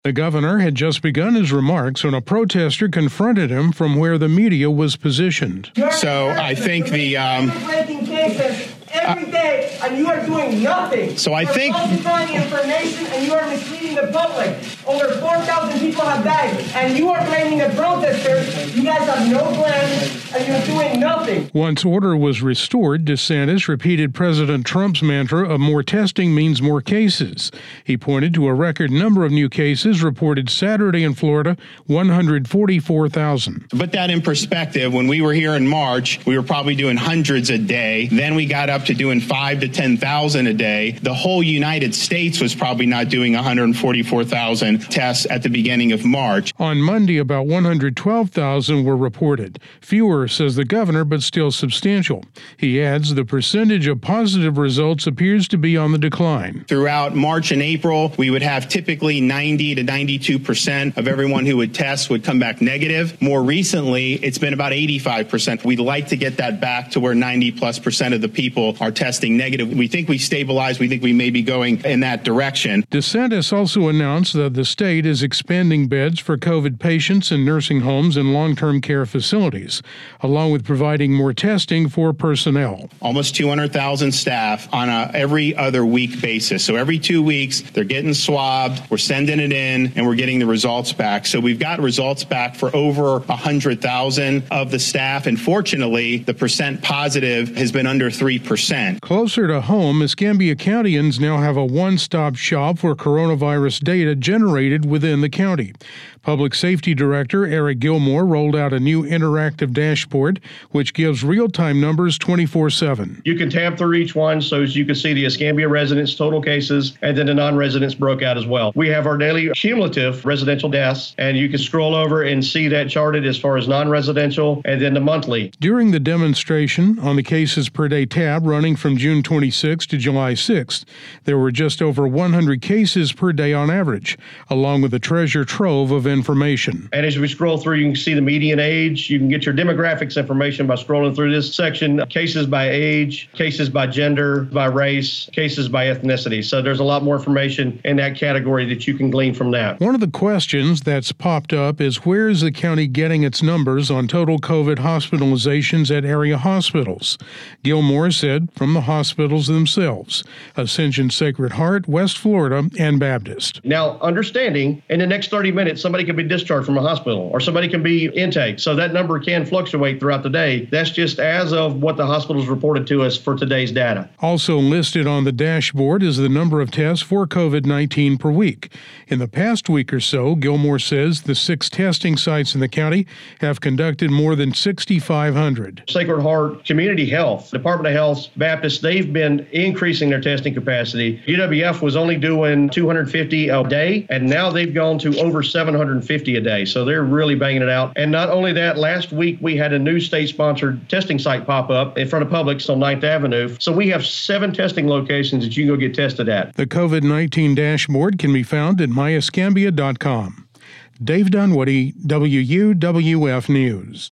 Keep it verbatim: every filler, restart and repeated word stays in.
The governor had just begun his remarks when a protester confronted him from where the media was positioned. So I think the um, breaking cases every day, and you are doing nothing. So I You're think falsifying information, and you are misleading the public. Over four thousand people have died, and you are blaming the protesters. You guys have no plan, and you're doing nothing. Once order was restored, DeSantis repeated President Trump's mantra of more testing means more cases. He pointed to a record number of new cases reported Saturday in Florida, one hundred forty-four thousand. To put that in perspective, when we were here in March, we were probably doing hundreds a day. Then we got up to doing five to ten thousand a day. The whole United States was probably not doing one hundred forty-four thousand tests at the beginning of March. On Monday, about one hundred twelve thousand were reported. Fewer, says the governor, but still substantial. He adds the percentage of positive results appears to be on the decline. Throughout March and April, we would have typically ninety to ninety-two percent of everyone who would test would come back negative. More recently, it's been about eighty-five percent. We'd like to get that back to where ninety plus percent of the people are testing negative. We think we stabilized. We think we may be going in that direction. DeSantis also announced that the state is expanding beds for COVID patients in nursing homes and long-term care facilities, along with providing more testing for personnel. Almost two hundred thousand staff on a every other week basis. So every two weeks, they're getting swabbed, we're sending it in, and we're getting the results back. So we've got results back for over one hundred thousand of the staff. And fortunately, the percent positive has been under three percent. Closer to home, Escambia Countyans now have a one-stop shop for coronavirus data generated within the county. Public Safety Director Eric Gilmore rolled out a new interactive dashboard, which gives real-time numbers twenty-four seven. You can tab through each one so you can see the Escambia residents' total cases, and then the non-residents broke out as well. We have our daily cumulative residential deaths, and you can scroll over and see that charted as far as non-residential, and then the monthly. During the demonstration on the cases per day tab running from June twenty-sixth to July sixth, there were just over one hundred cases per day on average, along with a treasure trove of information. And as we scroll through, you can see the median age. You can get your demographics information by scrolling through this section. Cases by age, cases by gender, by race, cases by ethnicity. So there's a lot more information in that category that you can glean from that. One of the questions that's popped up is where is the county getting its numbers on total COVID hospitalizations at area hospitals? Gilmore said from the hospitals themselves, Ascension Sacred Heart, West Florida, and Baptist. Now, understanding in the next thirty minutes, somebody can be discharged from a hospital or somebody can be intake. So that number can fluctuate throughout the day. That's just as of what the hospitals reported to us for today's data. Also listed on the dashboard is the number of tests for COVID nineteen per week. In the past week or so, Gilmore says the six testing sites in the county have conducted more than sixty-five hundred. Sacred Heart Community Health, Department of Health, Baptist, they've been increasing their testing capacity. U W F was only doing two hundred fifty a day, and now they've gone to over seven hundred fifty a day. So they're really banging it out. And not only that, last week we had a new state-sponsored testing site pop up in front of Publix on ninth Avenue. So we have seven testing locations that you can go get tested at. The COVID nineteen dashboard can be found at my escambia dot com. Dave Dunwoody, W U W F News.